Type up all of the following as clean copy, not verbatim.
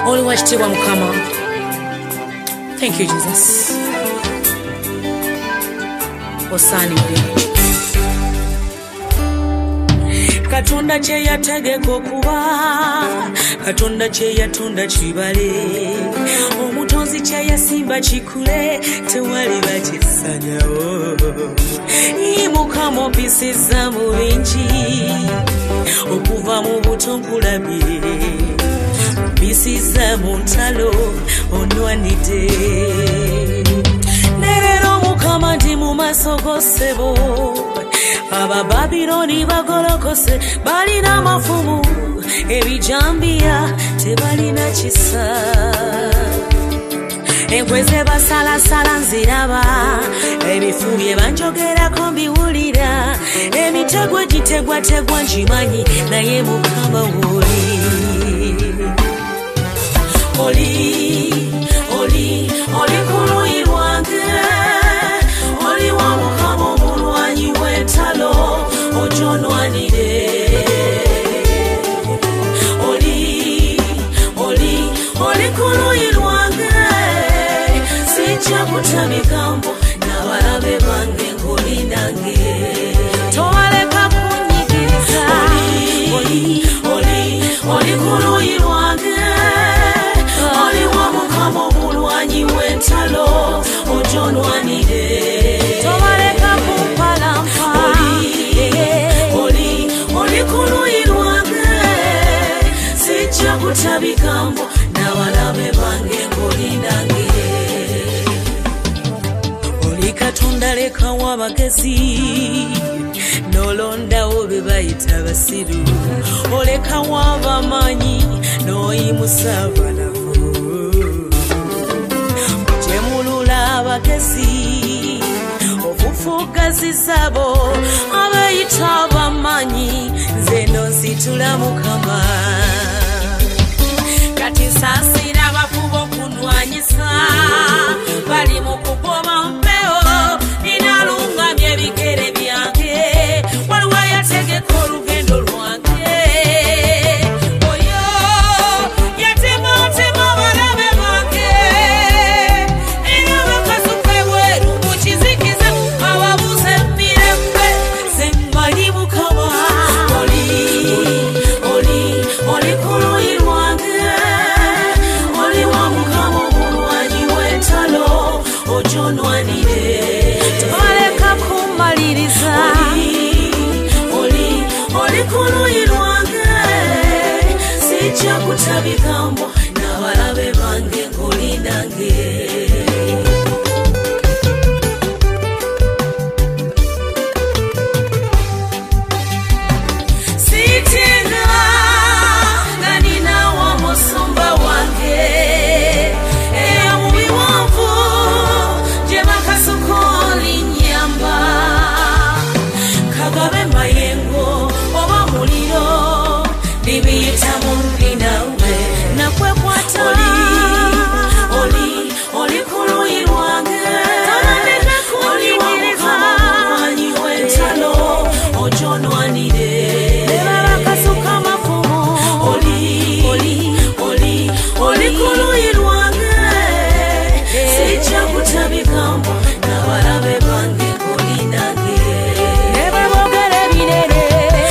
Oli wachitiibwa Mukama. Thank you, Jesus. Osaanidde. Katonda kye yategeka okuba, Katonda kye yatonda kibale, omutonzi kye yasimba kikule, tewali bakisanyawo. Mukama ompisizza mu bingi, okuva mu buto nkulabye, ompisizza mu ntalo onwanidde. Ne leero Mukama ndi mu maaso go ssebo, Abababiloni bagolokose, balina amafumu, ebijambiya tebalina kisa. Enkwe ze basalasala nziraba, ebifu bye banjogerako mbiwulira, emitego gitegwategwa ngimanyi, naye Mukama w'oli. Oli ku luuyi lwange, oli wa Mukama omulwanyi w'entalo, ojo onwanire. Oli ku luuyi lwange, sijja kutabikambo n'abalabe bange ng'oli nange. Towaleka kunyigiriza. Oli ku luuyi lwange, oli wa Mukama omulwanyi w'entalo, ojo onwanire. Towaleka kumpalampa. Oli ku luuyi lwange, sijja kutabikambo n'abalabe bange ng'oli nange. Oli Katonda lekawo abagezi, n'olondawo be bayita basiru, olekawo abamanyi n'oyimusa abalavu. Ogyemulula abagezi, ofufugaziza abo abayita abamanyi, nze nsitula Mukama. Kati nsaasira abafuba okunwanyisa, bali mu kugoba mpewo, ninalungamya ebigere byange, waliwo yategeka olugendo lwange. Oyo yatematema abalabe bange, era bakasuka ebweru mu kizikiza, ababuze emirembe, ze mmanyi Mukama. Oli ku luuyi lwange, oli wa Mukama omulwanyi w'entalo, ojo onwanire. Tewaleka kummaliriza. Oli ku luuyi lwange, sijja kutabikambo n'abalabe bange ng'oli nange. Oli ku luuyi lwange, oli wa Mukama omulwanyi w'entalo, ojo onwanire. Bakasuka amafumu. Oli ku luuyi lwange, sijja kutabikambo n'abalabe bange ng'oli nange. Ne bwebogera ebirere.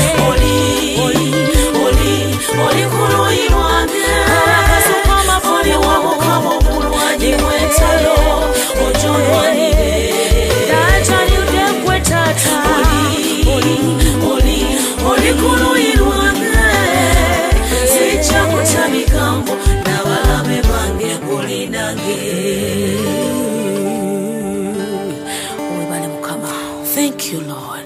Oli ku luuyi lwange, oli wa Mukama omulwanyi w'entalo, ojo onwanire. Taatanyudde ggwe taata. Oli ku luuyi lwange, sijja kutabikambo n'abalabe bange ng'oli nange. Webale Mukama. Thank you, Lord.